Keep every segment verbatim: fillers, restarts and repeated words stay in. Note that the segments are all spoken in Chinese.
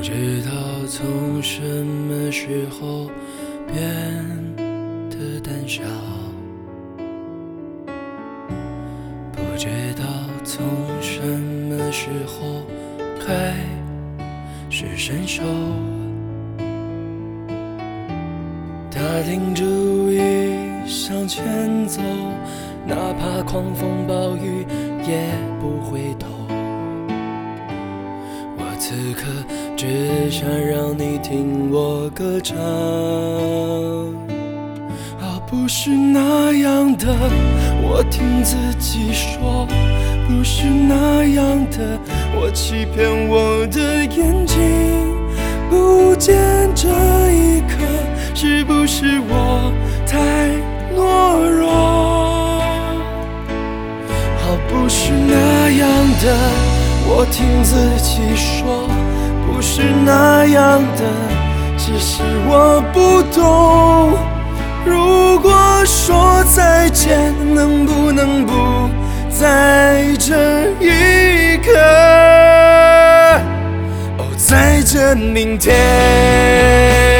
知道从什么时候变得胆小，不知道从什么时候开始伸手，打定主意向前走，哪怕狂风暴雨也不回头。我此刻只想让你听我歌唱，而不是那样的我听自己说，不是那样的我欺骗我的眼睛，不见这一刻是不是我太懦弱？而不是那样的我听自己说，不是那样的，只是我不懂。如果说再见，能不能不在这一刻？哦，再见明天。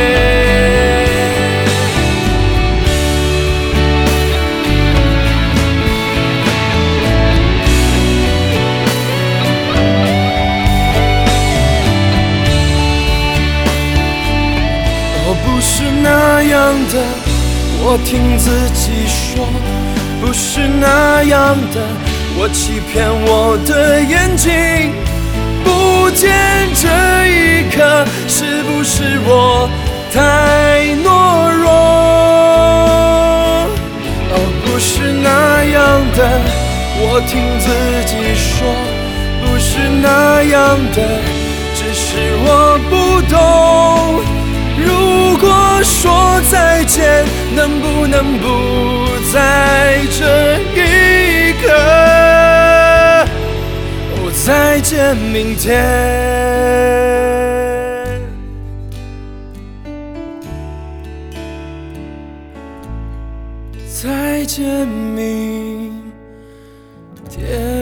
不是那样的我听自己说，不是那样的我欺骗我的眼睛，不见这一刻是不是我太懦弱？哦，不是那样的我听自己说，不是那样的，只是我不懂。如果说再见，能不能不在这一刻？哦，再见明天。再见明天。